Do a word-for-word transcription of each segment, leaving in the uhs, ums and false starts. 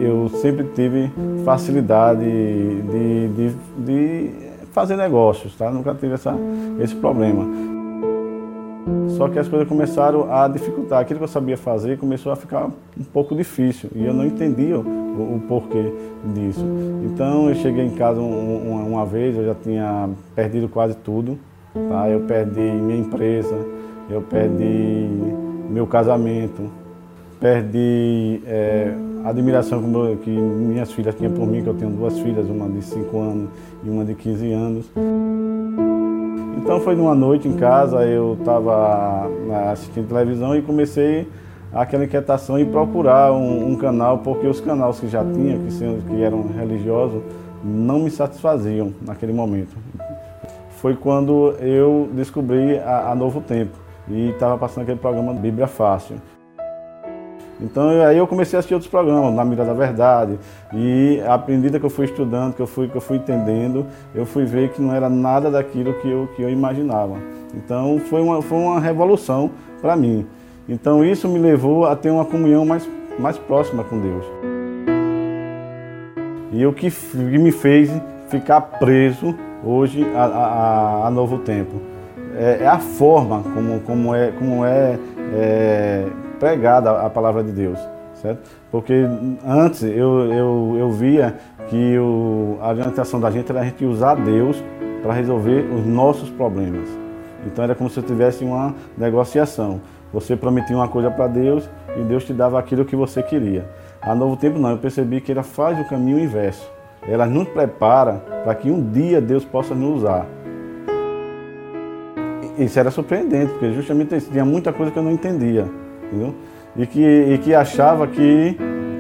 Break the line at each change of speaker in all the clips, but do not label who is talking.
eu sempre tive facilidade de, de, de fazer negócios, tá? Nunca tive essa, esse problema. Só que as coisas começaram a dificultar. Aquilo que eu sabia fazer começou a ficar um pouco difícil e eu não entendia o, o porquê disso. Então eu cheguei em casa um, uma, uma vez, eu já tinha perdido quase tudo, tá? Eu perdi minha empresa, eu perdi meu casamento, perdi é, a admiração que minhas filhas tinham por mim, que eu tenho duas filhas, uma de cinco anos e uma de quinze anos. Então foi numa noite em casa, eu estava assistindo televisão e comecei aquela inquietação em procurar um, um canal, porque os canais que já tinha, que, que eram religiosos, não me satisfaziam naquele momento. Foi quando eu descobri a, a Novo Tempo e estava passando aquele programa Bíblia Fácil. Então aí eu comecei a assistir outros programas, Na Mira da Verdade, e à medida que eu fui estudando, que eu fui, que eu fui entendendo, eu fui ver que não era nada daquilo que eu, que eu imaginava. Então foi uma, foi uma revolução para mim. Então isso me levou a ter uma comunhão mais, mais próxima com Deus. E o que, que me fez ficar preso hoje a, a, a Novo Tempo é, é a forma como, como é, como é, é pregada a palavra de Deus, certo? Porque antes eu, eu, eu via que o, a orientação da gente era a gente usar Deus para resolver os nossos problemas. Então era como se eu tivesse uma negociação. Você prometia uma coisa para Deus e Deus te dava aquilo que você queria. A Novo Tempo não, eu percebi que ela faz o caminho inverso. Ela nos prepara para que um dia Deus possa nos usar. Isso era surpreendente, porque justamente tinha muita coisa que eu não entendia. Entendeu? E, que, e que achava que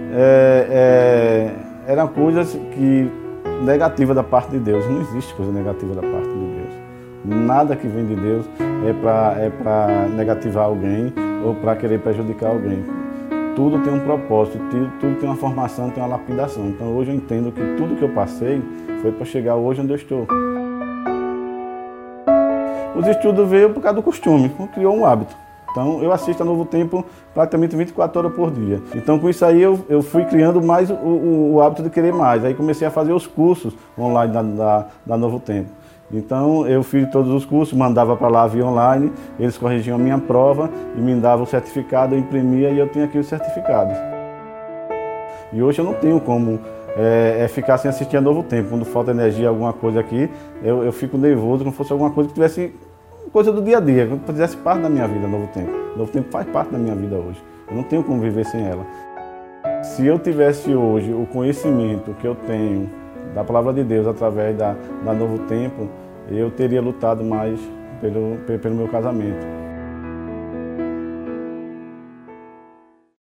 é, é, eram coisas que, negativas da parte de Deus. Não existe coisa negativa da parte de Deus. Nada que vem de Deus é para é para negativar alguém ou para querer prejudicar alguém. Tudo tem um propósito, tudo, tudo tem uma formação, tem uma lapidação. Então hoje eu entendo que tudo que eu passei foi para chegar hoje onde eu estou. Os estudos veio por causa do costume, criou um hábito. Então eu assisto a Novo Tempo praticamente vinte e quatro horas por dia. Então com isso aí eu, eu fui criando mais o, o, o hábito de querer mais. Aí comecei a fazer os cursos online da, da, da Novo Tempo. Então eu fiz todos os cursos, mandava para lá via online, eles corrigiam a minha prova e me davam o certificado, eu imprimia e eu tinha aqui os certificados. E hoje eu não tenho como é, é ficar sem assistir a Novo Tempo. Quando falta energia, alguma coisa aqui, eu, eu fico nervoso como fosse alguma coisa que tivesse coisa do dia a dia, que fizesse parte da minha vida, Novo Tempo. Novo Tempo faz parte da minha vida hoje. Eu não tenho como viver sem ela. Se eu tivesse hoje o conhecimento que eu tenho da Palavra de Deus através da, da Novo Tempo, eu teria lutado mais pelo, pelo meu casamento.